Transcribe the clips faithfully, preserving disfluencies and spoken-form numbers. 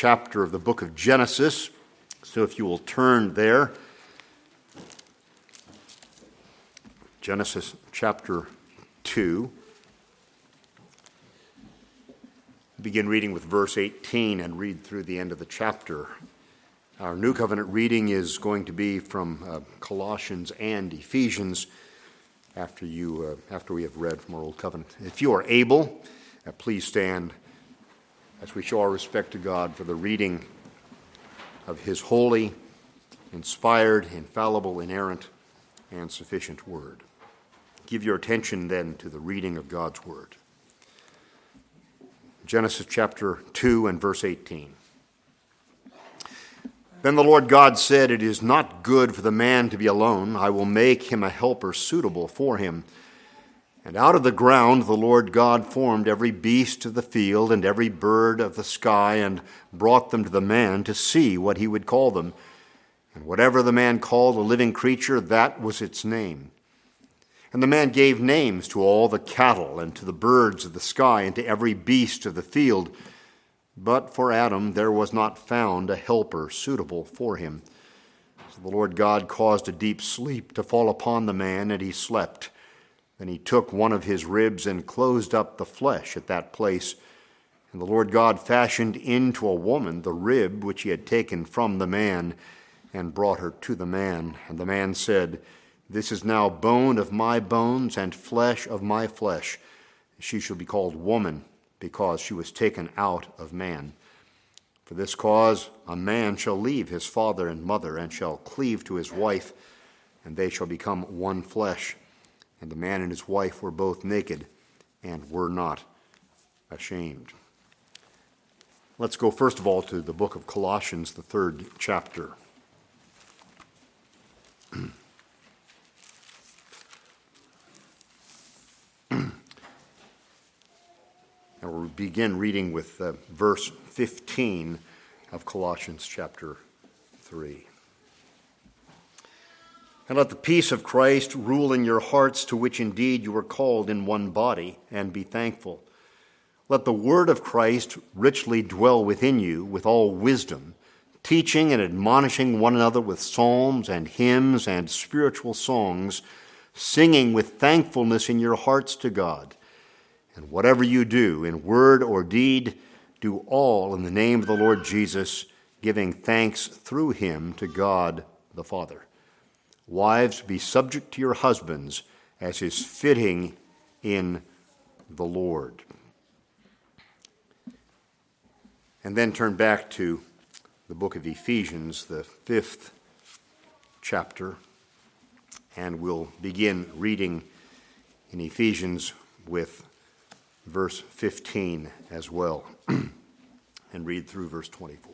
chapter of the book of Genesis. So if you will turn there, Genesis chapter two. Begin reading with verse eighteen and read through the end of the chapter. Our New Covenant reading is going to be from uh, Colossians and Ephesians after you uh, after we have read from our Old Covenant. If you are able, uh, please stand as we show our respect to God for the reading of His holy, inspired, infallible, inerrant, and sufficient Word. Give your attention then to the reading of God's Word. Genesis chapter two and verse eighteen. Then the Lord God said, "It is not good for the man to be alone. I will make him a helper suitable for him." And out of the ground the Lord God formed every beast of the field and every bird of the sky, and brought them to the man to see what he would call them. And whatever the man called a living creature, that was its name. And the man gave names to all the cattle, and to the birds of the sky, and to every beast of the field. But for Adam there was not found a helper suitable for him. So the Lord God caused a deep sleep to fall upon the man, and he slept. Then he took one of his ribs and closed up the flesh at that place. And the Lord God fashioned into a woman the rib which he had taken from the man, and brought her to the man. And the man said, "This is now bone of my bones and flesh of my flesh. She shall be called woman, because she was taken out of man. For this cause a man shall leave his father and mother, and shall cleave to his wife, and they shall become one flesh. And the man and his wife were both naked, and were not ashamed." Let's go first of all to the book of Colossians, the third chapter. And we'll begin reading with uh, verse fifteen of Colossians chapter three. "And let the peace of Christ rule in your hearts, to which indeed you were called in one body, and be thankful. Let the word of Christ richly dwell within you with all wisdom, teaching and admonishing one another with psalms and hymns and spiritual songs, singing with thankfulness in your hearts to God. And whatever you do, in word or deed, do all in the name of the Lord Jesus, giving thanks through him to God the Father. Wives, be subject to your husbands, as is fitting in the Lord." And then turn back to the book of Ephesians, the fifth chapter, and we'll begin reading in Ephesians with verse fifteen as well, and read through verse twenty-four.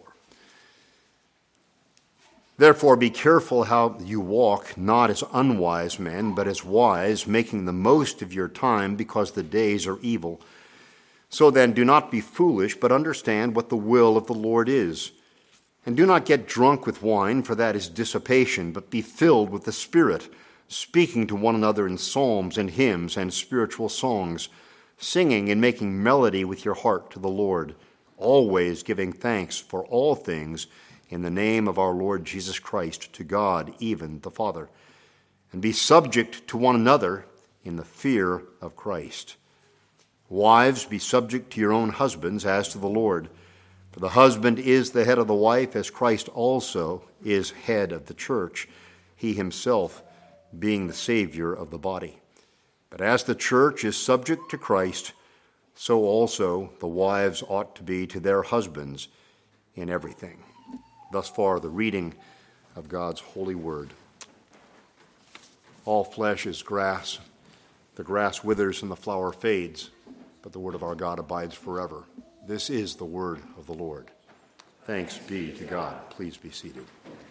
"Therefore be careful how you walk, not as unwise men, but as wise, making the most of your time, because the days are evil. So then do not be foolish, but understand what the will of the Lord is. And do not get drunk with wine, for that is dissipation, but be filled with the Spirit, speaking to one another in psalms and hymns and spiritual songs, singing and making melody with your heart to the Lord, always giving thanks for all things in the name of our Lord Jesus Christ to God, even the Father. And be subject to one another in the fear of Christ. Wives, be subject to your own husbands as to the Lord. For the husband is the head of the wife, as Christ also is head of the church, he himself being the Savior of the body. But as the church is subject to Christ, so also the wives ought to be to their husbands in everything." Thus far, the reading of God's holy word. All flesh is grass. The grass withers and the flower fades, but the word of our God abides forever. This is the word of the Lord. Thanks be to God. Please be seated.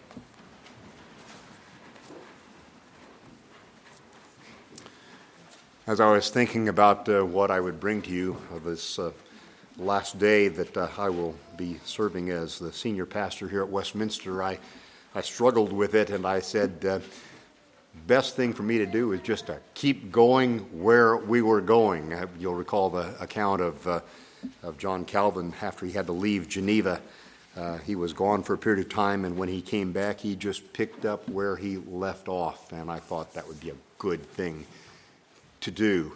As I was thinking about uh, what I would bring to you of this uh, last day that uh, I will be serving as the senior pastor here at Westminster, I, I struggled with it, and I said, uh, best thing for me to do is just to keep going where we were going. Uh, you'll recall the account of, uh, of John Calvin after he had to leave Geneva Uh, he was gone for a period of time, and when he came back, he just picked up where he left off, and I thought that would be a good thing to do.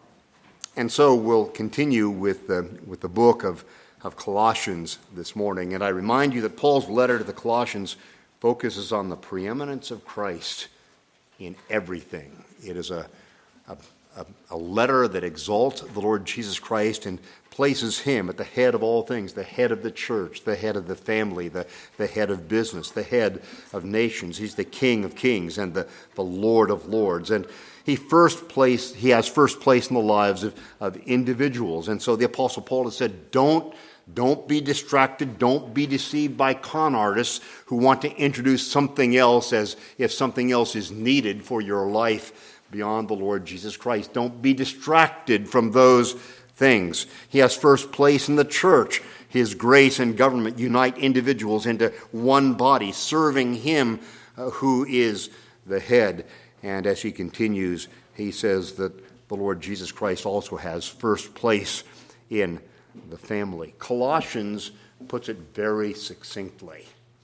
And so we'll continue with the, with the book of, of Colossians this morning, and I remind you that Paul's letter to the Colossians focuses on the preeminence of Christ in everything. It is a, a, a, a letter that exalts the Lord Jesus Christ and places him at the head of all things, the head of the church, the head of the family, the, the head of business, the head of nations. He's the King of kings and the, the Lord of lords. And he first place, he has first place in the lives of, of individuals. And so the Apostle Paul has said, don't, don't be distracted, don't be deceived by con artists who want to introduce something else as if something else is needed for your life beyond the Lord Jesus Christ. Don't be distracted from those things. He has first place in the church. His grace and government unite individuals into one body, serving him uh, who is the head. And as he continues, he says that the Lord Jesus Christ also has first place in the family. Colossians puts it very succinctly.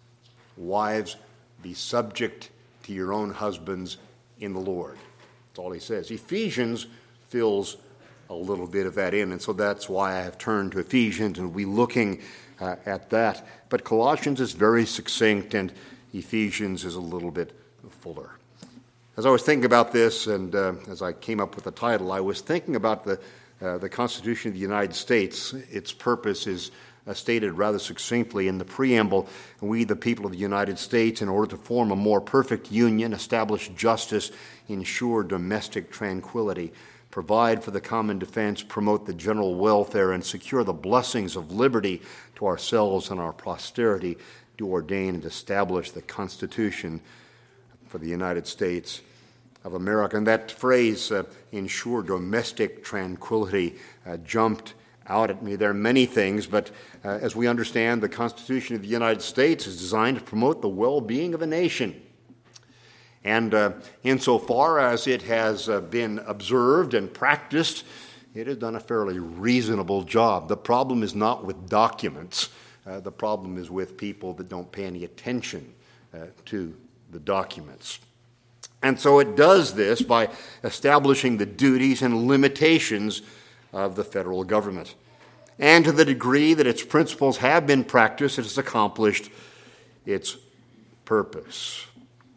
Wives, be subject to your own husbands in the Lord. That's all he says. Ephesians fills a little bit of that in, and so that's why I have turned to Ephesians and we'll be looking uh, at that. But Colossians is very succinct, and Ephesians is a little bit fuller. As I was thinking about this, and uh, as I came up with the title, I was thinking about the uh, the Constitution of the United States. Its purpose is uh, stated rather succinctly in the preamble. We, the people of the United States, in order to form a more perfect union, establish justice, ensure domestic tranquility, provide for the common defense, promote the general welfare, and secure the blessings of liberty to ourselves and our posterity, do ordain and establish the Constitution for the United States of America. And that phrase, uh, ensure domestic tranquility, uh, jumped out at me. There are many things, but uh, as we understand, the Constitution of the United States is designed to promote the well-being of a nation. And uh, insofar as it has uh, been observed and practiced, it has done a fairly reasonable job. The problem is not with documents. Uh, the problem is with people that don't pay any attention uh, to the documents. And so it does this by establishing the duties and limitations of the federal government. And to the degree that its principles have been practiced, it has accomplished its purpose.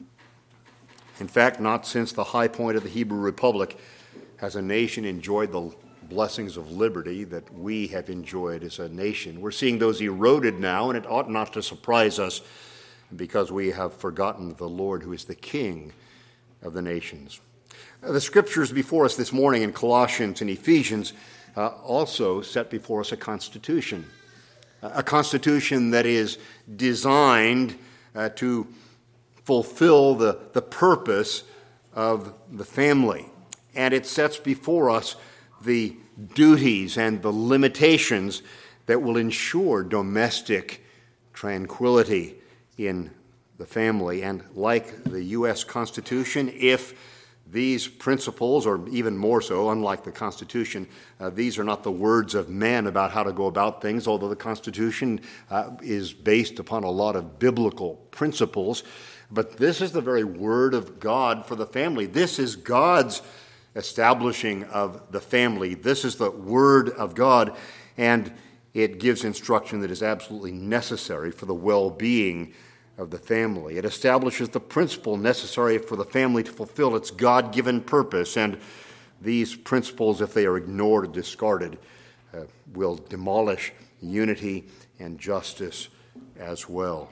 In fact, not since the high point of the Hebrew Republic has a nation enjoyed the blessings of liberty that we have enjoyed as a nation. We're seeing those eroded now, and it ought not to surprise us because we have forgotten the Lord who is the King of the nations. The scriptures before us this morning in Colossians and Ephesians uh, also set before us a constitution, a constitution that is designed uh, to fulfill the, the purpose of the family. And it sets before us the duties and the limitations that will ensure domestic tranquility in the family. And like the U S Constitution, if these principles, or even more so, unlike the Constitution, uh, these are not the words of men about how to go about things, although the Constitution uh, is based upon a lot of biblical principles. But this is the very word of God for the family. This is God's establishing of the family. This is the word of God, and it gives instruction that is absolutely necessary for the well-being of the family. It establishes the principle necessary for the family to fulfill its God-given purpose, and these principles, if they are ignored or discarded, uh, will demolish unity and justice as well.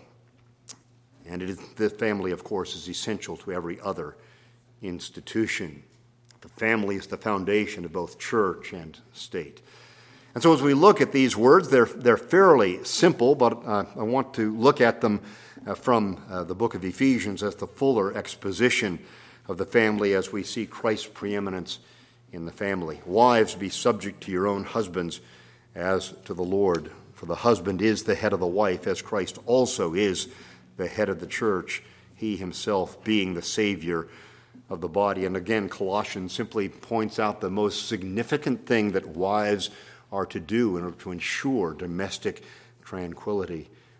And it is, the family, of course, is essential to every other institution. The family is the foundation of both church and state. And so as we look at these words, they're, they're fairly simple, but uh, I want to look at them uh, from uh, the book of Ephesians as the fuller exposition of the family as we see Christ's preeminence in the family. Wives, be subject to your own husbands as to the Lord, for the husband is the head of the wife, as Christ also is the head of the church, he himself being the Savior of the body. And again, Colossians simply points out the most significant thing that wives are to do in order to ensure domestic tranquility.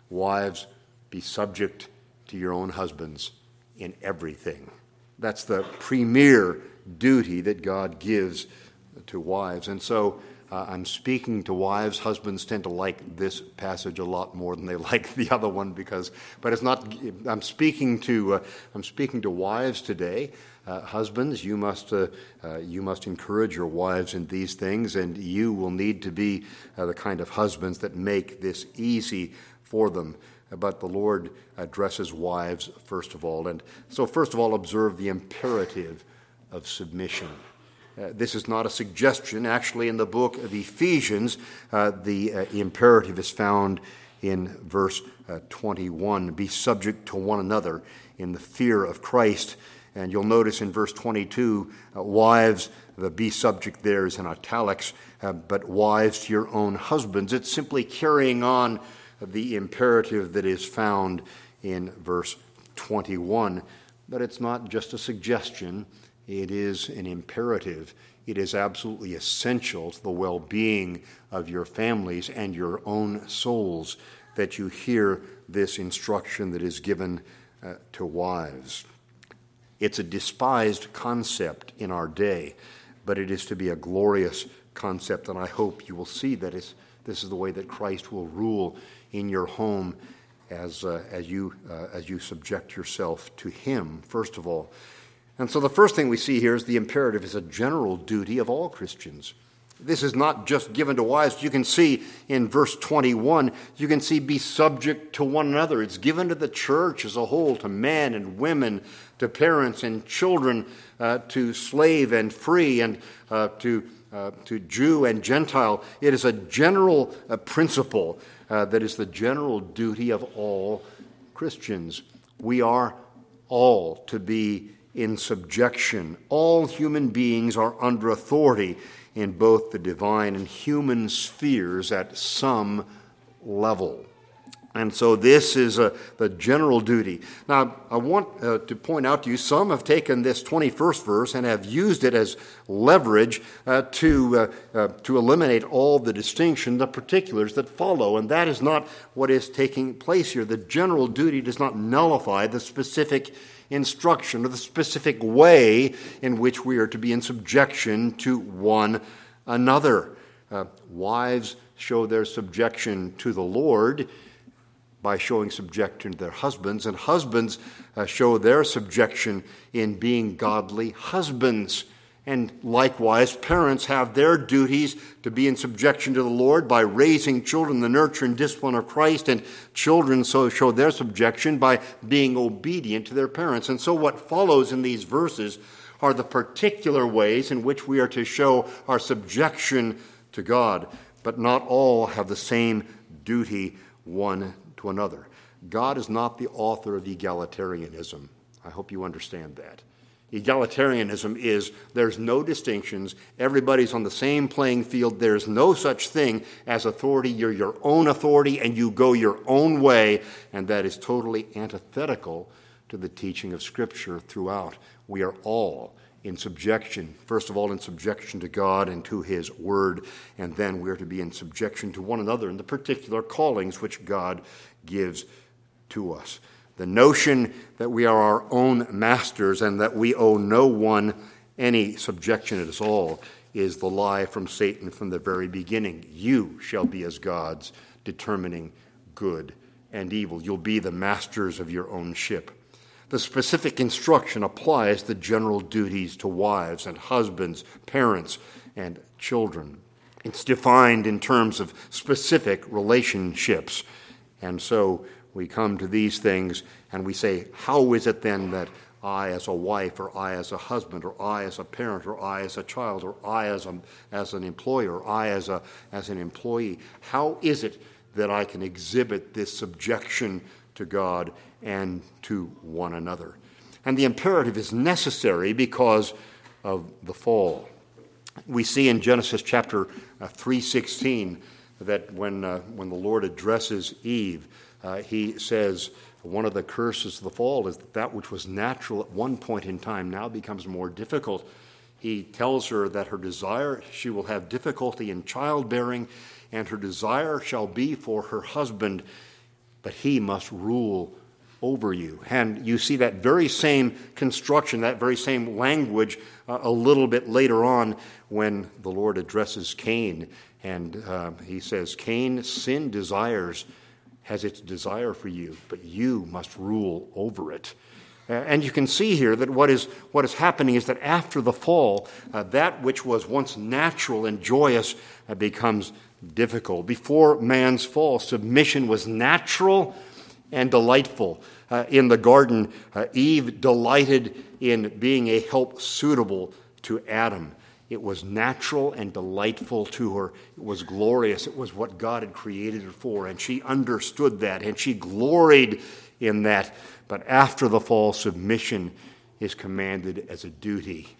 Wives, be subject to your own husbands in everything. That's the premier duty that God gives to wives. And so uh, I'm speaking to wives. Husbands tend to like this passage a lot more than they like the other one, because, but it's not, I'm speaking to, uh, I'm speaking to wives today. Uh, husbands, you must, uh, uh, you must encourage your wives in these things, and you will need to be uh, the kind of husbands that make this easy for them. But the Lord addresses wives first of all. And so first of all, observe the imperative of submission. Uh, this is not a suggestion. Actually, in the book of Ephesians, uh, the uh, imperative is found in verse uh, twenty-one. Be subject to one another in the fear of Christ. And you'll notice in verse twenty-two, uh, wives, the be subject there is in italics, uh, but wives to your own husbands. It's simply carrying on the imperative that is found in verse twenty-one. But it's not just a suggestion. It is an imperative. It is absolutely essential to the well-being of your families and your own souls that you hear this instruction that is given uh, to wives. It's a despised concept in our day, but it is to be a glorious concept, and I hope you will see that it's, this is the way that Christ will rule in your home as uh, as you uh, as you subject yourself to Him, first of all. And so the first thing we see here is the imperative is a general duty of all Christians. This is not just given to wives. You can see in verse twenty-one, you can see be subject to one another. It's given to the church as a whole, to men and women, to parents and children, uh, to slave and free, and uh, to uh, to Jew and Gentile. It is a general uh, principle uh, that is the general duty of all Christians. We are all to be in subjection. All human beings are under authority in both the divine and human spheres at some level. And so this is a, the general duty. Now, I want uh, to point out to you, some have taken this twenty-first verse and have used it as leverage uh, to, uh, uh, to eliminate all the distinction, the particulars that follow. And that is not what is taking place here. The general duty does not nullify the specific instruction or the specific way in which we are to be in subjection to one another. Uh, wives show their subjection to the Lord by showing subjection to their husbands, and husbands uh, show their subjection in being godly husbands. And likewise, parents have their duties to be in subjection to the Lord by raising children in the nurture and discipline of Christ, and children so show their subjection by being obedient to their parents. And so what follows in these verses are the particular ways in which we are to show our subjection to God, but not all have the same duty one to another. God is not the author of egalitarianism. I hope you understand that. Egalitarianism is there's no distinctions. Everybody's on the same playing field. There's no such thing as authority. You're your own authority and you go your own way, and that is totally antithetical to the teaching of Scripture throughout. We are all in subjection, first of all in subjection to God and to His Word, and then we are to be in subjection to one another in the particular callings which God gives to us. The notion that we are our own masters and that we owe no one any subjection at all is the lie from Satan from the very beginning. You shall be as gods, determining good and evil. You'll be the masters of your own ship. The specific instruction applies the general duties to wives and husbands, parents, and children. It's defined in terms of specific relationships. And so we come to these things and we say, how is it then that I as a wife, or I as a husband, or I as a parent, or I as a child, or I as, a, as an employer, or I as, a, as an employee, how is it that I can exhibit this subjection to God and to one another? And the imperative is necessary because of the fall. We see in Genesis chapter three sixteen that when uh, when the Lord addresses Eve, uh, he says one of the curses of the fall is that that which was natural at one point in time now becomes more difficult. He tells her that her desire, she will have difficulty in childbearing, and her desire shall be for her husband, but he must rule over you. And you see that very same construction, that very same language uh, a little bit later on when the Lord addresses Cain. And uh, he says, Cain, sin desires, has its desire for you, but you must rule over it. Uh, and you can see here that what is what is happening is that after the fall, uh, that which was once natural and joyous uh, becomes difficult. Before man's fall, submission was natural and delightful. Uh, in the garden, uh, Eve delighted in being a help suitable to Adam. It was natural and delightful to her. It was glorious. It was what God had created her for, and she understood that, and she gloried in that. But after the fall, submission is commanded as a duty.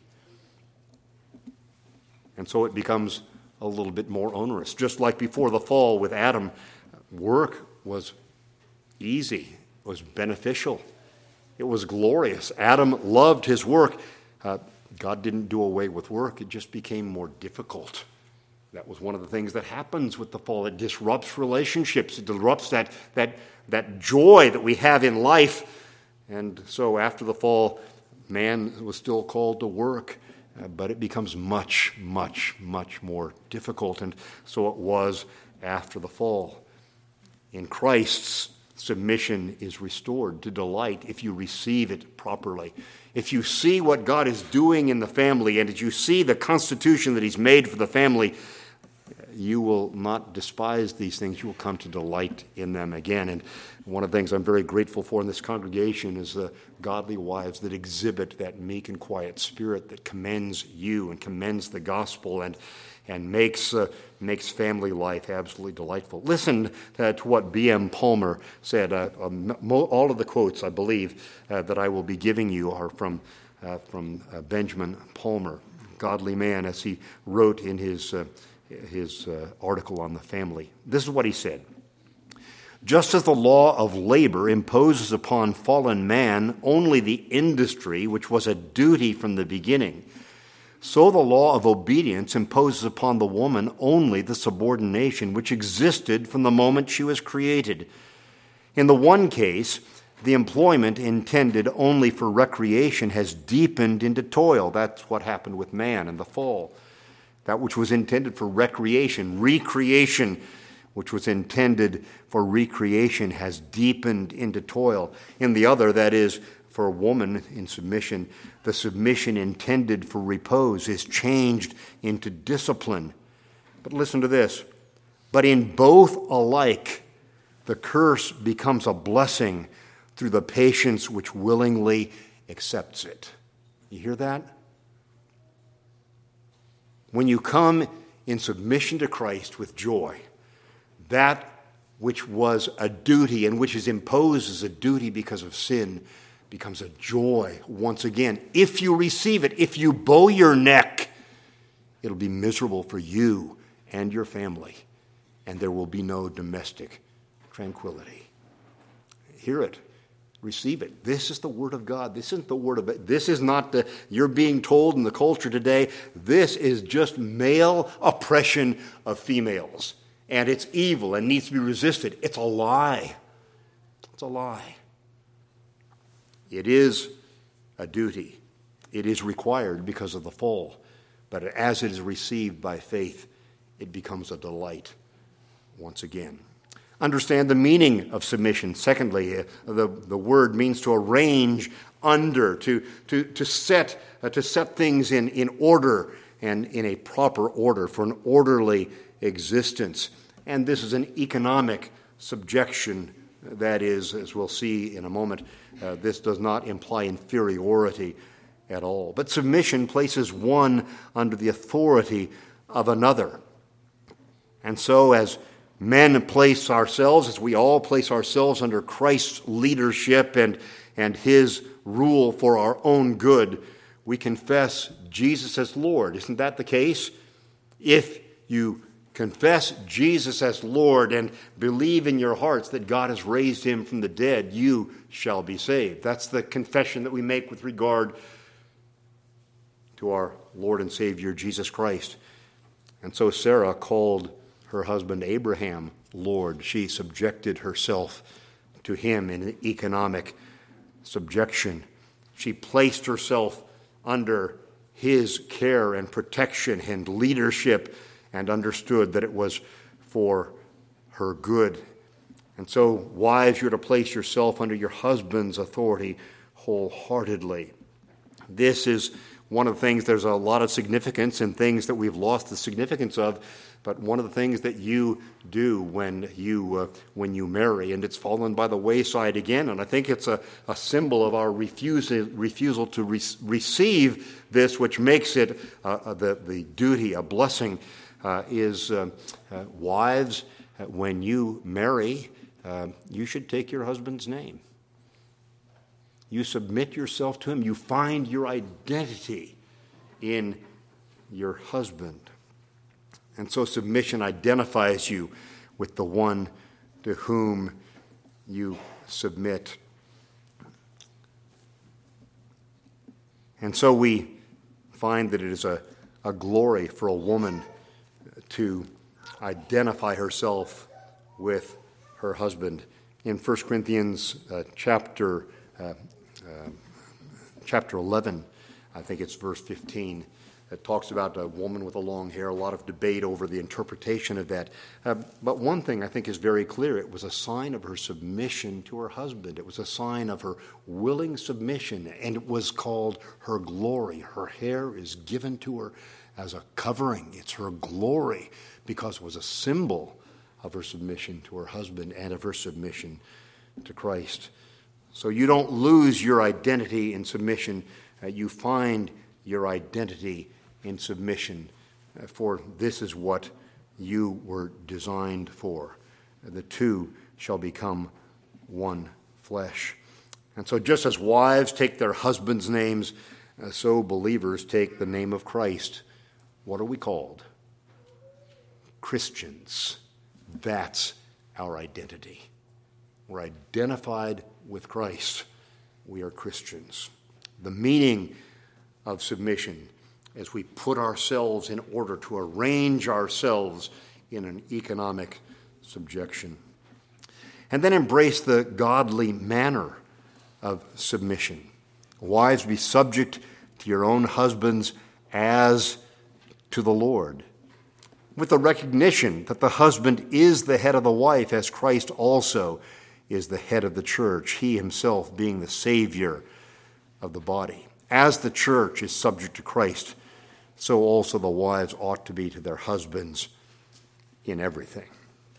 And so it becomes a little bit more onerous. Just like before the fall with Adam, work was easy. It was beneficial. It was glorious. Adam loved his work. Uh, God didn't do away with work. It just became more difficult. That was one of the things that happens with the fall. It disrupts relationships. It disrupts that, that, that joy that we have in life. And so after the fall, man was still called to work, uh, but it becomes much, much, much more difficult. And so it was after the fall. In Christ's submission is restored to delight if you receive it properly. If you see what God is doing in the family, and as you see the constitution that he's made for the family, you will not despise these things. You will come to delight in them again. And one of the things I'm very grateful for in this congregation is the godly wives that exhibit that meek and quiet spirit that commends you and commends the gospel and and makes uh, makes family life absolutely delightful. Listen uh, to what B M Palmer said. Uh, um, mo- all of the quotes, I believe, uh, that I will be giving you are from, uh, from uh, Benjamin Palmer, godly man, as he wrote in his, uh, his uh, article on the family. This is what he said. Just as the law of labor imposes upon fallen man only the industry which was a duty from the beginning, so the law of obedience imposes upon the woman only the subordination which existed from the moment she was created. In the one case, the employment intended only for recreation has deepened into toil. That's what happened with man in the fall. That which was intended for recreation, recreation, which was intended for recreation, has deepened into toil. In the other, that is, for a woman in submission, the submission intended for repose is changed into discipline. But listen to this. But in both alike, the curse becomes a blessing through the patience which willingly accepts it. You hear that? When you come in submission to Christ with joy, that which was a duty and which is imposed as a duty because of sin becomes a joy once again. If you receive it, if you bow your neck, it'll be miserable for you and your family, and there will be no domestic tranquility. Hear it. Receive it. This is the word of God. This isn't the word of it. This is not the, you're being told in the culture today, this is just male oppression of females. And it's evil and needs to be resisted. It's a lie. It's a lie. It is a duty. It is required because of the fall. But as it is received by faith, it becomes a delight once again. Understand the meaning of submission. Secondly, uh, the, the word means to arrange under, to, to, to, set, uh, to set things in, in order and in a proper order for an orderly existence. And this is an economic subjection. That is, as we'll see in a moment, uh, this does not imply inferiority at all. But submission places one under the authority of another. And so as men place ourselves, as we all place ourselves under Christ's leadership and, and his rule for our own good, we confess Jesus as Lord. Isn't that the case? If you confess Jesus as Lord and believe in your hearts that God has raised him from the dead, you shall be saved. That's the confession that we make with regard to our Lord and Savior, Jesus Christ. And so Sarah called her husband Abraham Lord. She subjected herself to him in economic subjection. She placed herself under his care and protection and leadership and understood that it was for her good. And so, wives, you're to place yourself under your husband's authority wholeheartedly. This is one of the things, there's a lot of significance in things that we've lost the significance of, but one of the things that you do when you uh, when you marry, and it's fallen by the wayside again, and I think it's a, a symbol of our refusal, refusal to re- receive this, which makes it uh, the, the duty, a blessing, uh, is uh, uh, wives, uh, when you marry, uh, you should take your husband's name. You submit yourself to him. You find your identity in your husband. And so submission identifies you with the one to whom you submit. And so we find that it is a, a glory for a woman to identify herself with her husband. In First Corinthians uh, chapter uh, uh, chapter eleven, I think it's verse fifteen, it talks about a woman with a long hair, a lot of debate over the interpretation of that. Uh, but one thing I think is very clear, it was a sign of her submission to her husband. It was a sign of her willing submission, and it was called her glory. Her hair is given to her as a covering. It's her glory because it was a symbol of her submission to her husband and of her submission to Christ. So you don't lose your identity in submission. Uh, you find your identity in submission, uh, for this is what you were designed for. The two shall become one flesh. And so just as wives take their husbands' names, uh, so believers take the name of Christ. What are we called? Christians. That's our identity. We're identified with Christ. We are Christians. The meaning of submission as we put ourselves in order to arrange ourselves in an economic subjection. And then embrace the godly manner of submission. Wives, be subject to your own husbands as to the Lord, with the recognition that the husband is the head of the wife, as Christ also is the head of the church, he himself being the Savior of the body. As the church is subject to Christ, so also the wives ought to be to their husbands in everything.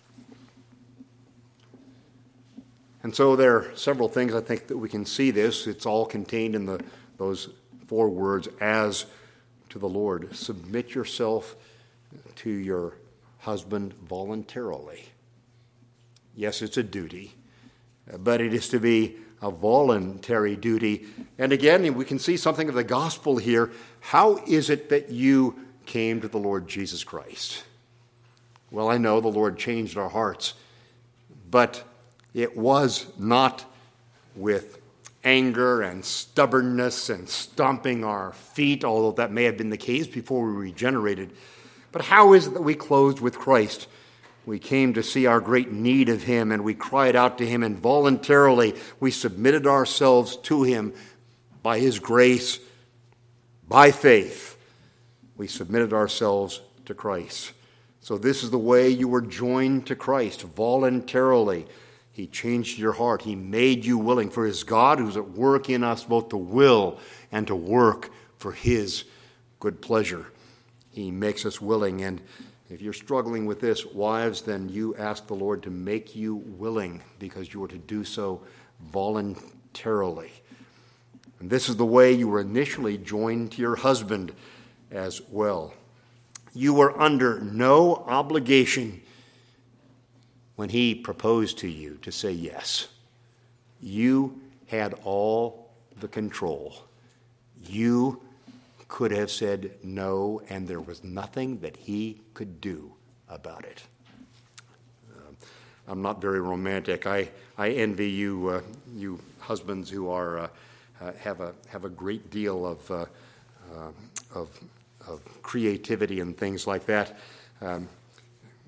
And so there are several things I think that we can see this. It's all contained in the those four words, as to the Lord. Submit yourself to your husband voluntarily. Yes, it's a duty, but it is to be a voluntary duty. And again, we can see something of the gospel here. How is it that you came to the Lord Jesus Christ? Well, I know the Lord changed our hearts, but it was not with anger and stubbornness and stomping our feet, although that may have been the case before we regenerated. But how is it that we closed with Christ? We came to see our great need of him, and we cried out to him, and voluntarily we submitted ourselves to him by his grace, by faith. We submitted ourselves to Christ. So this is the way you were joined to Christ, voluntarily. He changed your heart. He made you willing, for his God who's at work in us both to will and to work for his good pleasure. He makes us willing. And if you're struggling with this, wives, then you ask the Lord to make you willing, because you are to do so voluntarily. And this is the way you were initially joined to your husband as well. You were under no obligation when he proposed to you to say yes. You had all the control. You could have said no, and there was nothing that he could do about it. Uh, I'm not very romantic. I, I envy you, uh, you husbands who are uh, uh, have a have a great deal of uh, uh, of, of creativity and things like that. Um,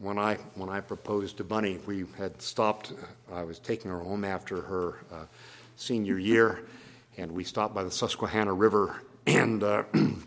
when I when I proposed to Bunny, we had stopped. I was taking her home after her uh, senior year, and we stopped by the Susquehanna River, and uh,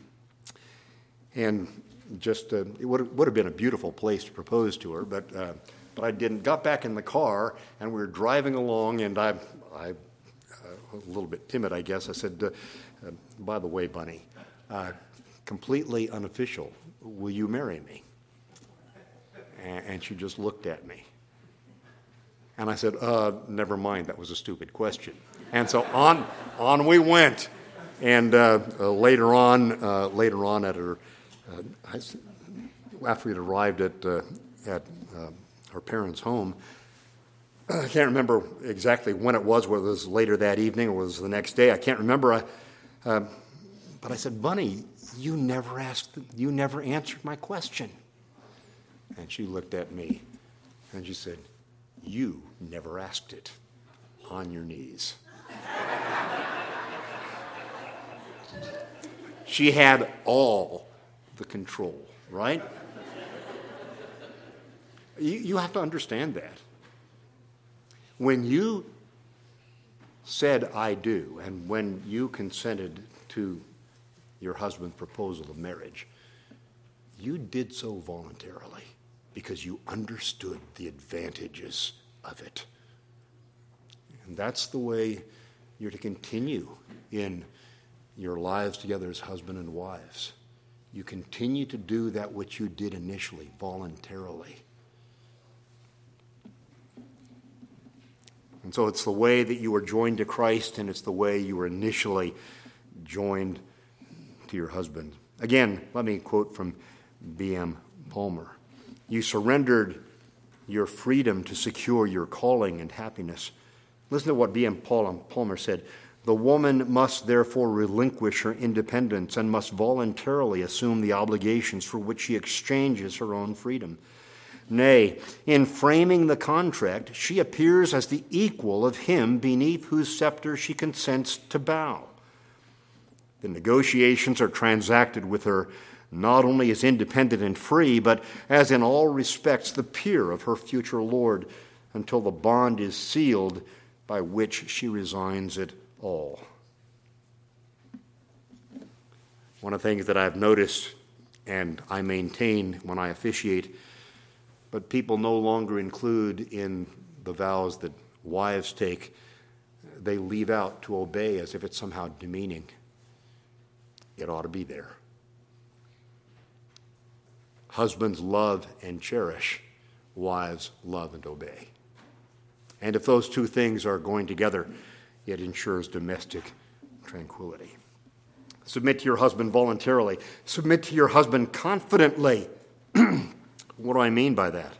and just uh, it would would have been a beautiful place to propose to her, but uh, but I didn't. Got back in the car, and we were driving along, and I I uh, a little bit timid, I guess. I said, uh, uh, "By the way, Bunny, uh, completely unofficial. Will you marry me?" And she just looked at me. And I said, uh, never mind, that was a stupid question. And so on on we went. And uh, uh, later on, uh, later on at her, uh, I, after we'd arrived at, uh, at uh, her parents' home, I can't remember exactly when it was, whether it was later that evening or was the next day. I can't remember. I, uh, but I said, Bunny, you never asked, you never answered my question. And she looked at me, and she said, you never asked it. On your knees. She had all the control, right? You, you have to understand that. When you said, I do, and when you consented to your husband's proposal of marriage, you did so voluntarily because you understood the advantages of it. And that's the way you're to continue in your lives together as husband and wives. You continue to do that which you did initially, voluntarily. And so it's the way that you were joined to Christ, and it's the way you were initially joined to your husband. Again, let me quote from B M Palmer. You surrendered your freedom to secure your calling and happiness. Listen to what B M Palmer said. The woman must therefore relinquish her independence and must voluntarily assume the obligations for which she exchanges her own freedom. Nay, in framing the contract, she appears as the equal of him beneath whose scepter she consents to bow. The negotiations are transacted with her not only as independent and free, but as in all respects the peer of her future Lord, until the bond is sealed by which she resigns it all. One of the things that I've noticed, and I maintain when I officiate, but people no longer include in the vows that wives take, they leave out to obey as if it's somehow demeaning. It ought to be there. Husbands love and cherish, wives love and obey. And if those two things are going together, it ensures domestic tranquility. Submit to your husband voluntarily. Submit to your husband confidently. What do I mean by that?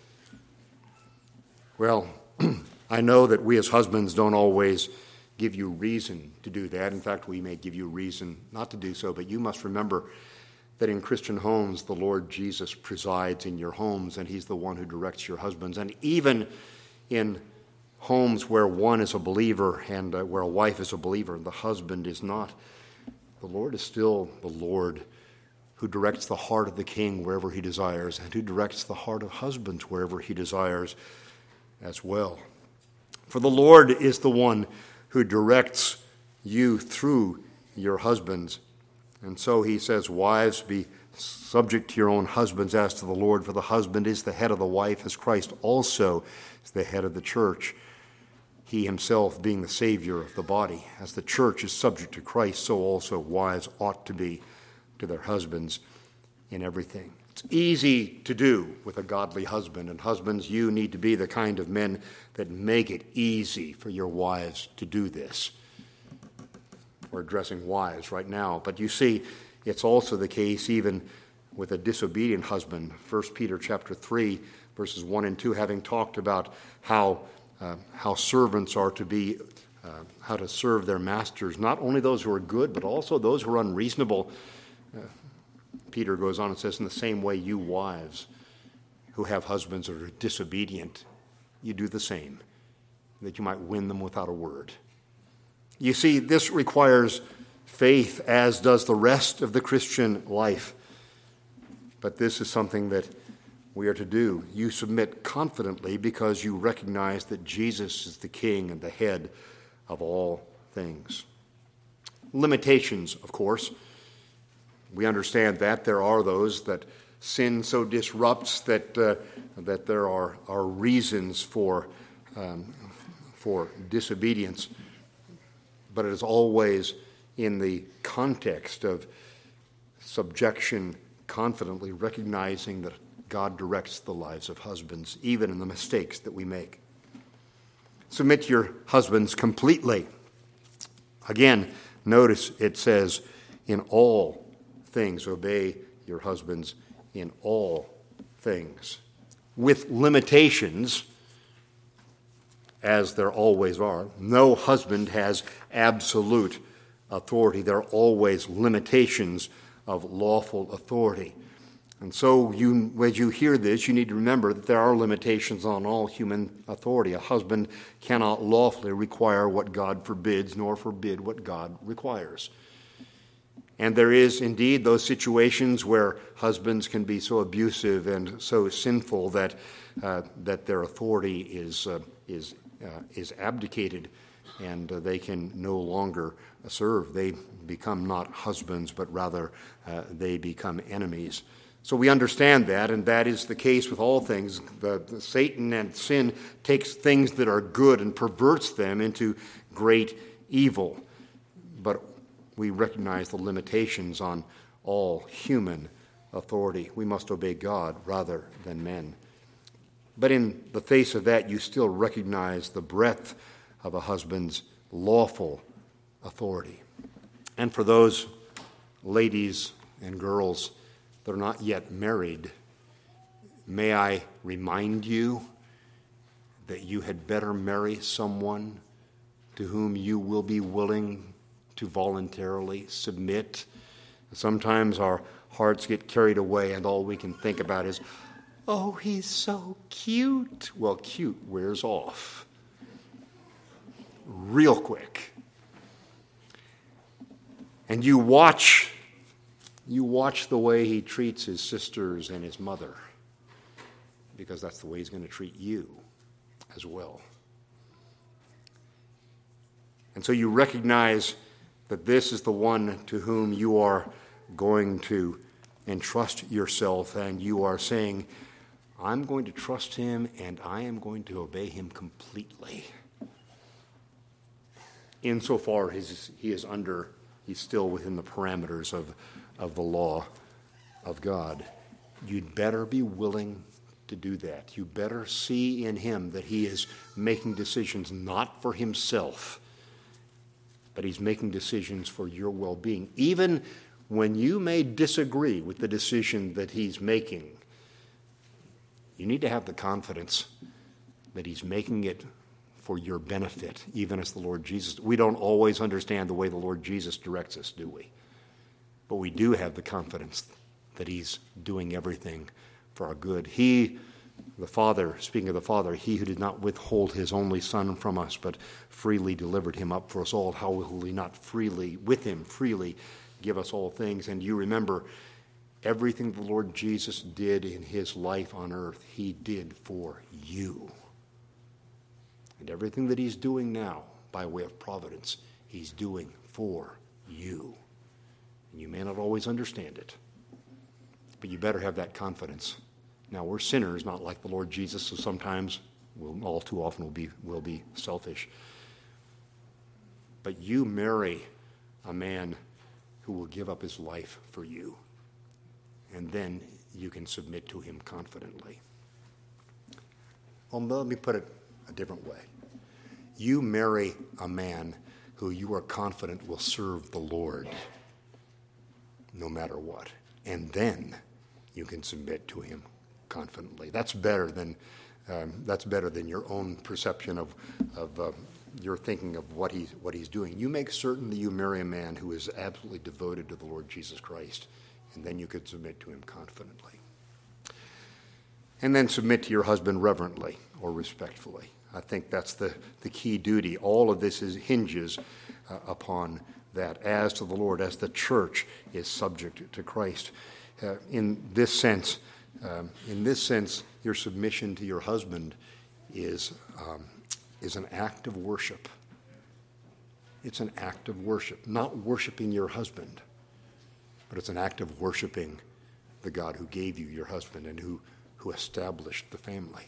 Well, I know that we as husbands don't always give you reason to do that. In fact, we may give you reason not to do so, but you must remember that in Christian homes, the Lord Jesus presides in your homes, and he's the one who directs your husbands. And even in homes where one is a believer and uh, where a wife is a believer and the husband is not, the Lord is still the Lord who directs the heart of the king wherever he desires, and who directs the heart of husbands wherever he desires as well. For the Lord is the one who directs you through your husbands. And so he says, wives, be subject to your own husbands as to the Lord, for the husband is the head of the wife, as Christ also is the head of the church, he himself being the Savior of the body. As the church is subject to Christ, so also wives ought to be to their husbands in everything. It's easy to do with a godly husband, and husbands, you need to be the kind of men that make it easy for your wives to do this. We're addressing wives right now, but you see, it's also the case even with a disobedient husband. First Peter chapter three, verses one and two, having talked about how uh, how servants are to be, uh, how to serve their masters, not only those who are good, but also those who are unreasonable. Uh, Peter goes on and says, in the same way, you wives who have husbands that are disobedient, you do the same, that you might win them without a word. You see, this requires faith, as does the rest of the Christian life. But this is something that we are to do. You submit confidently because you recognize that Jesus is the King and the head of all things. Limitations, of course. We understand that there are those that sin so disrupts that uh, that there are, are reasons for um, for disobedience, but it is always in the context of subjection, confidently recognizing that God directs the lives of husbands, even in the mistakes that we make. Submit to your husbands completely. Again, notice it says, in all things, obey your husbands in all things, with limitations, as there always are. No husband has absolute authority. There are always limitations of lawful authority. And so you, as you hear this, you need to remember that there are limitations on all human authority. A husband cannot lawfully require what God forbids, nor forbid what God requires. And there is indeed those situations where husbands can be so abusive and so sinful that uh, that their authority is uh, is uh, is abdicated, and uh, they can no longer serve. They become not husbands, but rather uh, they become enemies. So we understand that, and that is the case with all things. The, the Satan and sin takes things that are good and perverts them into great evil. But we recognize the limitations on all human authority. We must obey God rather than men. But in the face of that, you still recognize the breadth of a husband's lawful authority. And for those ladies and girls that are not yet married, may I remind you that you had better marry someone to whom you will be willing to voluntarily submit. Sometimes our hearts get carried away and all we can think about is, oh, he's so cute. Well, cute wears off real quick. And you watch You watch the way he treats his sisters and his mother, because that's the way he's going to treat you as well. And so you recognize that this is the one to whom you are going to entrust yourself, and you are saying, I'm going to trust him and I am going to obey him completely. Insofar as he is under, he's still within the parameters of of the law of God. You'd better be willing to do that. You better see in him that he is making decisions not for himself, but he's making decisions for your well-being. Even when you may disagree with the decision that he's making, you need to have the confidence that he's making it for your benefit, even as the Lord Jesus. We don't always understand the way the Lord Jesus directs us, do we? But we do have the confidence that he's doing everything for our good. He, the Father, speaking of the Father, he who did not withhold his only Son from us, but freely delivered him up for us all, how will he not freely, with him, freely give us all things? And you remember, everything the Lord Jesus did in his life on earth, he did for you. And everything that he's doing now, by way of providence, he's doing for you. You may not always understand it, but you better have that confidence. Now, we're sinners, not like the Lord Jesus, so sometimes, we'll, all too often, we'll be, we'll be selfish. But you marry a man who will give up his life for you, and then you can submit to him confidently. Well, let me put it a different way. You marry a man who you are confident will serve the Lord no matter what. And then you can submit to him confidently. That's better than um, that's better than your own perception of of uh, your thinking of what he's what he's doing. You make certain that you marry a man who is absolutely devoted to the Lord Jesus Christ, and then you could submit to him confidently. And then submit to your husband reverently or respectfully. I think that's the, the key duty. All of this is hinges uh, upon that, as to the Lord, as the church is subject to Christ. Uh, in this sense, Um, in this sense, your submission to your husband is, um, is an act of worship. It's an act of worship, not worshiping your husband, but it's an act of worshiping the God who gave you your husband and who, who established the family.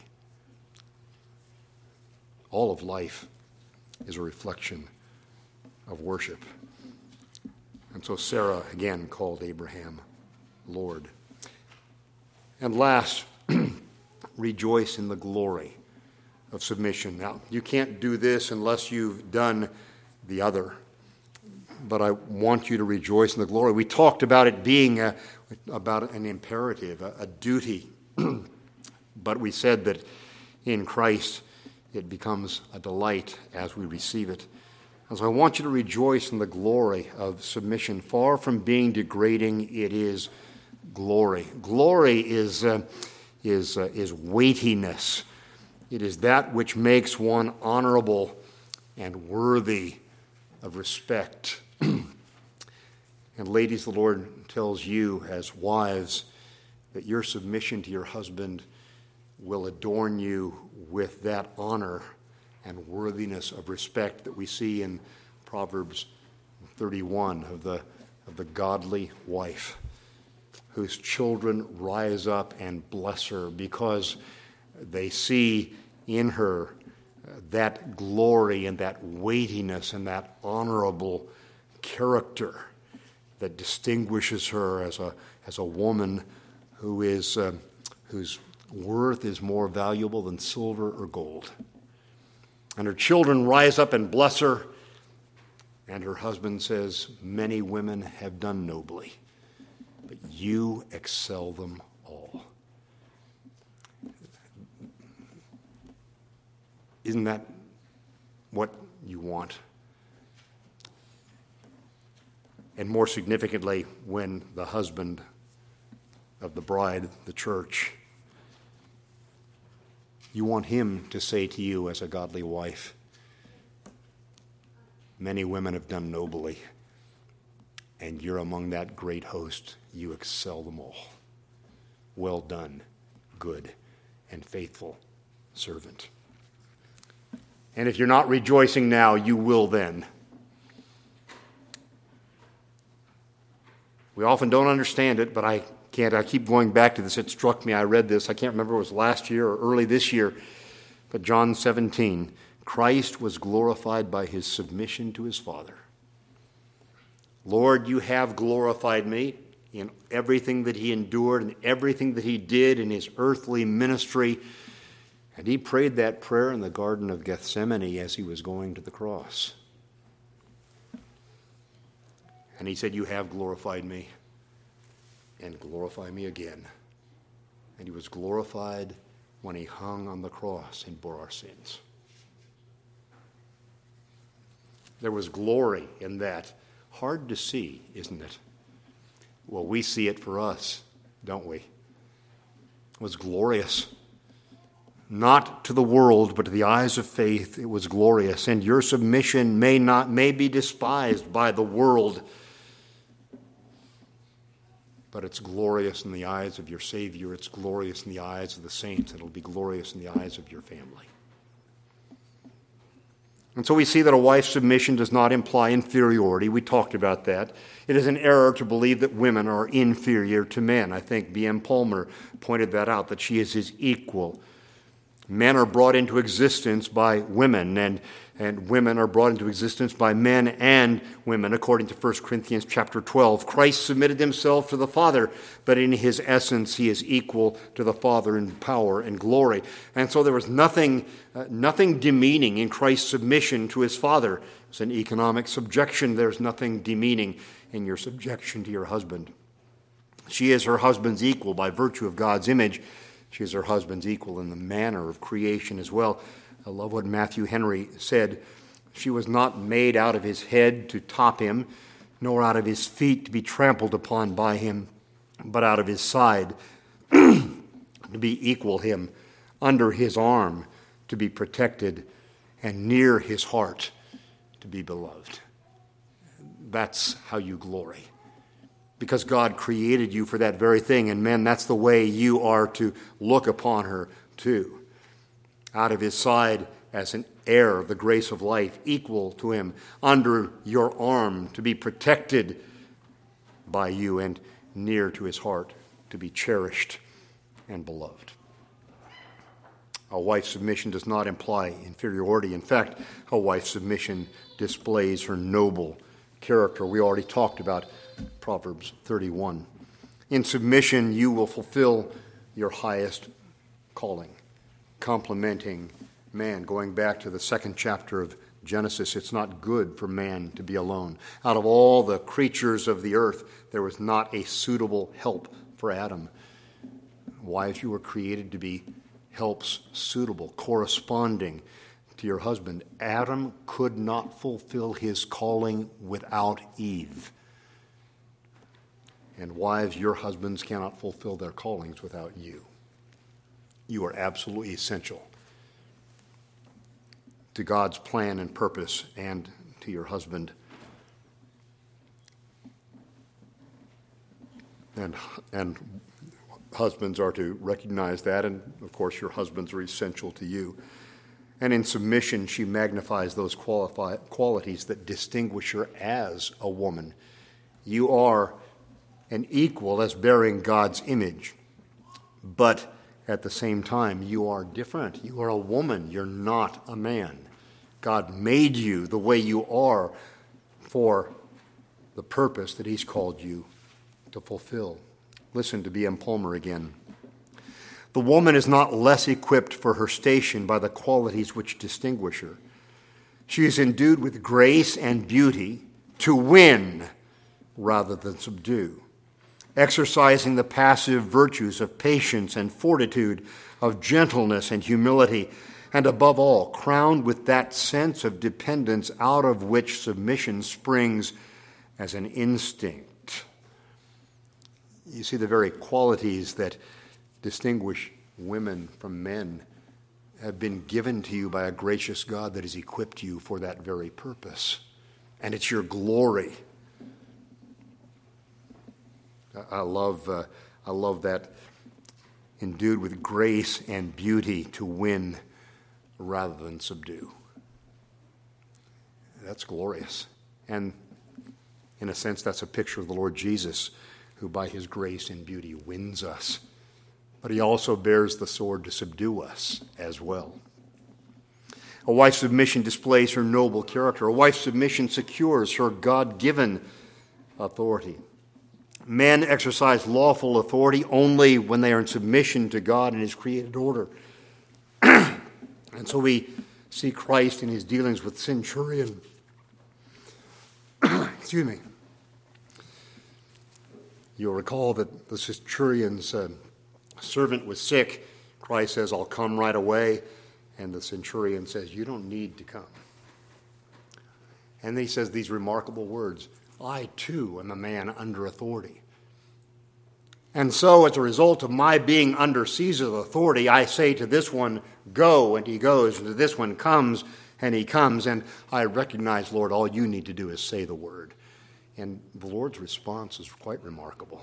All of life is a reflection of worship. And so Sarah again called Abraham Lord. And last, rejoice in the glory of submission. Now, you can't do this unless you've done the other. But I want you to rejoice in the glory. We talked about it being a, about an imperative, a, a duty. But we said that in Christ it becomes a delight as we receive it. And so I want you to rejoice in the glory of submission. Far from being degrading, it is glory. Glory is, uh, is, uh, is weightiness. It is that which makes one honorable and worthy of respect. And ladies, the Lord tells you as wives that your submission to your husband will adorn you with that honor and worthiness of respect that we see in Proverbs thirty-one of the, of the godly wife, whose children rise up and bless her because they see in her that glory and that weightiness and that honorable character that distinguishes her as a as a woman who is uh, whose worth is more valuable than silver or gold. And her children rise up and bless her, and her husband says, "Many women have done nobly, but you excel them all." Isn't that what you want? And more significantly, when the husband of the bride, the church, you want him to say to you as a godly wife, "Many women have done nobly, and you're among that great host. You excel them all. Well done, good and faithful servant." And if you're not rejoicing now, you will then. We often don't understand it, but I can't. I keep going back to this. It struck me. I read this. I can't remember if it was last year or early this year. But John seventeen, Christ was glorified by his submission to his Father. "Lord, you have glorified me," in everything that he endured and everything that he did in his earthly ministry. And he prayed that prayer in the Garden of Gethsemane as he was going to the cross. And he said, "You have glorified me, and glorify me again." And he was glorified when he hung on the cross and bore our sins. There was glory in that. Hard to see, isn't it? Well, we see it for us, don't we? It was glorious. Not to the world, but to the eyes of faith, it was glorious. And your submission may not, may be despised by the world, but it's glorious in the eyes of your Savior. It's glorious in the eyes of the saints. It'll be glorious in the eyes of your family. And so we see that a wife's submission does not imply inferiority. We talked about that. It is an error to believe that women are inferior to men. I think B M Palmer pointed that out, that she is his equal. Men are brought into existence by women, and, and women are brought into existence by men and women, according to First Corinthians chapter twelve. Christ submitted himself to the Father, but in his essence he is equal to the Father in power and glory. And so there was nothing, uh, nothing demeaning in Christ's submission to his Father. It's an economic subjection. There's nothing demeaning in your subjection to your husband. She is her husband's equal by virtue of God's image. She is her husband's equal in the manner of creation as well. I love what Matthew Henry said. She was not made out of his head to top him, nor out of his feet to be trampled upon by him, but out of his side to be equal him, under his arm to be protected, and near his heart to be beloved. That's how you glory. because God created you for that very thing. And men, that's the way you are to look upon her too. Out of his side as an heir of the grace of life, equal to him, under your arm, to be protected by you, and near to his heart, to be cherished and beloved. A wife's submission does not imply inferiority. In fact, a wife's submission displays her noble character. We already talked about Proverbs thirty-one. In submission, you will fulfill your highest calling, complementing man. Going back to the second chapter of Genesis, it's not good for man to be alone. Out of all the creatures of the earth, there was not a suitable help for Adam. Wives, you were created to be helps suitable, corresponding to your husband. Adam could not fulfill his calling without Eve. And wives, your husbands cannot fulfill their callings without you. You are absolutely essential to God's plan and purpose and to your husband. And, and husbands are to recognize that, and of course your husbands are essential to you. And in submission, she magnifies those qualify, qualities that distinguish her as a woman. You are an equal as bearing God's image, but at the same time, you are different. You are a woman. You're not a man. God made you the way you are for the purpose that he's called you to fulfill. Listen to B M Palmer again. The woman is not less equipped for her station by the qualities which distinguish her. She is endued with grace and beauty to win rather than subdue, exercising the passive virtues of patience and fortitude, of gentleness and humility, and above all, crowned with that sense of dependence out of which submission springs as an instinct. You see, the very qualities that distinguish women from men have been given to you by a gracious God that has equipped you for that very purpose. And it's your glory. I love, uh, I love that, endued with grace and beauty to win rather than subdue. That's glorious. And in a sense, that's a picture of the Lord Jesus, who by his grace and beauty wins us. But he also bears the sword to subdue us as well. A wife's submission displays her noble character. A wife's submission secures her God-given authority. Men exercise lawful authority only when they are in submission to God and his created order. And so we see Christ in his dealings with centurion. Excuse me. You'll recall that the centurion's uh, servant was sick. Christ says, I'll come right away. And the centurion says, you don't need to come. And then he says these remarkable words, I too am a man under authority. And so as a result of my being under Caesar's authority, I say to this one, go, and he goes, and to this one, comes, and he comes. And I recognize, Lord, all you need to do is say the word. And the Lord's response is quite remarkable.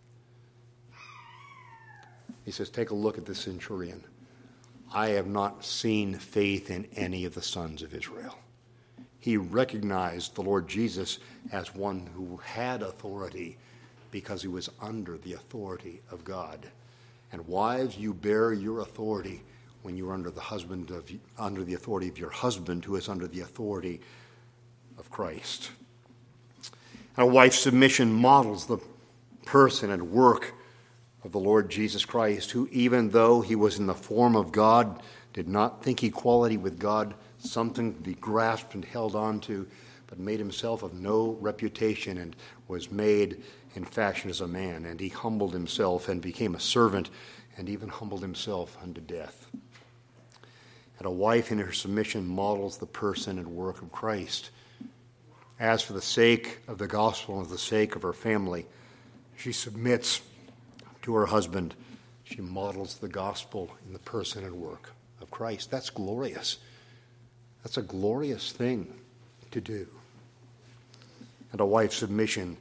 He says, take a look at this centurion. I have not seen faith in any of the sons of Israel. He recognized the Lord Jesus as one who had authority because he was under the authority of God. And wives, you bear your authority when you're under the husband of under the authority of your husband, who is under the authority of Christ. And a wife's submission models the person and work of the Lord Jesus Christ, who, even though he was in the form of God, did not think equality with God something to be grasped and held on to, but made himself of no reputation and was made in fashion as a man. And he humbled himself and became a servant and even humbled himself unto death. And a wife in her submission models the person and work of Christ. As for the sake of the gospel and for the sake of her family, she submits to her husband. She models the gospel in the person and work of Christ. That's glorious. That's a glorious thing to do. And a wife's submission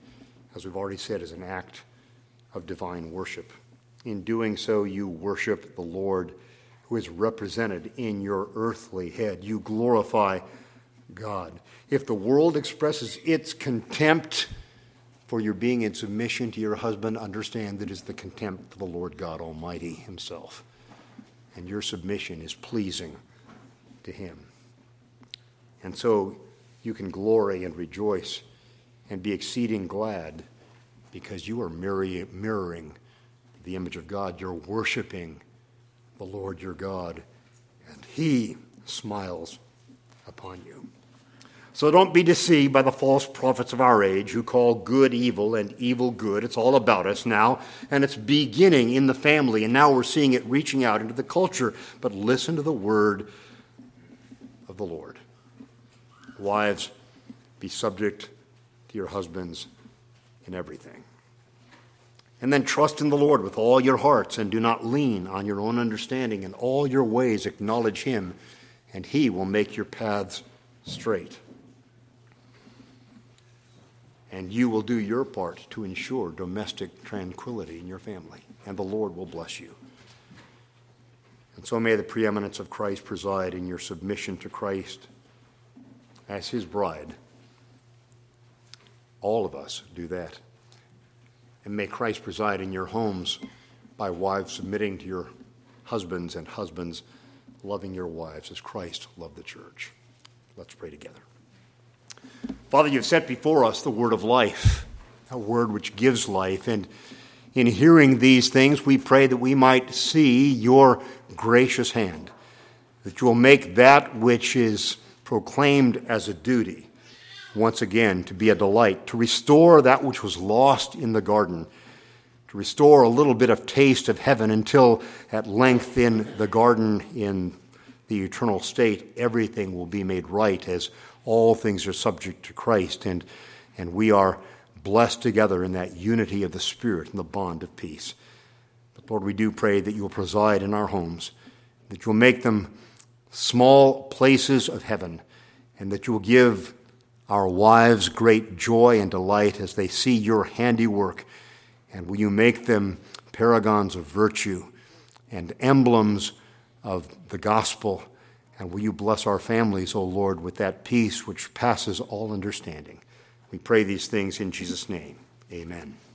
as we've already said, is an act of divine worship. In doing so, you worship the Lord who is represented in your earthly head. You glorify God. If the world expresses its contempt for your being in submission to your husband, understand that it is the contempt for the Lord God Almighty himself. And your submission is pleasing to him. And so you can glory and rejoice and be exceeding glad because you are mirroring the image of God. You're worshiping the Lord your God, and he smiles upon you. So don't be deceived by the false prophets of our age who call good evil and evil good. It's all about us now, and it's beginning in the family, and now we're seeing it reaching out into the culture. But listen to the word of the Lord. Wives, be subject to your husbands in everything. And then trust in the Lord with all your hearts, and do not lean on your own understanding. In all your ways acknowledge him, and he will make your paths straight. And you will do your part to ensure domestic tranquility in your family, and the Lord will bless you. And so may the preeminence of Christ preside in your submission to Christ as his bride. All of us do that. And may Christ preside in your homes by wives submitting to your husbands, and husbands loving your wives as Christ loved the church. Let's pray together. Father, you've set before us the word of life, a word which gives life. And in hearing these things, we pray that we might see your gracious hand, that you will make that which is proclaimed as a duty once again to be a delight, to restore that which was lost in the garden, to restore a little bit of taste of heaven until at length in the garden, in the eternal state, everything will be made right as all things are subject to Christ, and, and we are blessed together in that unity of the Spirit and the bond of peace. But Lord, we do pray that you will preside in our homes, that you will make them small places of heaven, and that you will give our wives great joy and delight as they see your handiwork. And will you make them paragons of virtue and emblems of the gospel? And will you bless our families, O Lord, with that peace which passes all understanding? We pray these things in Jesus' name. Amen.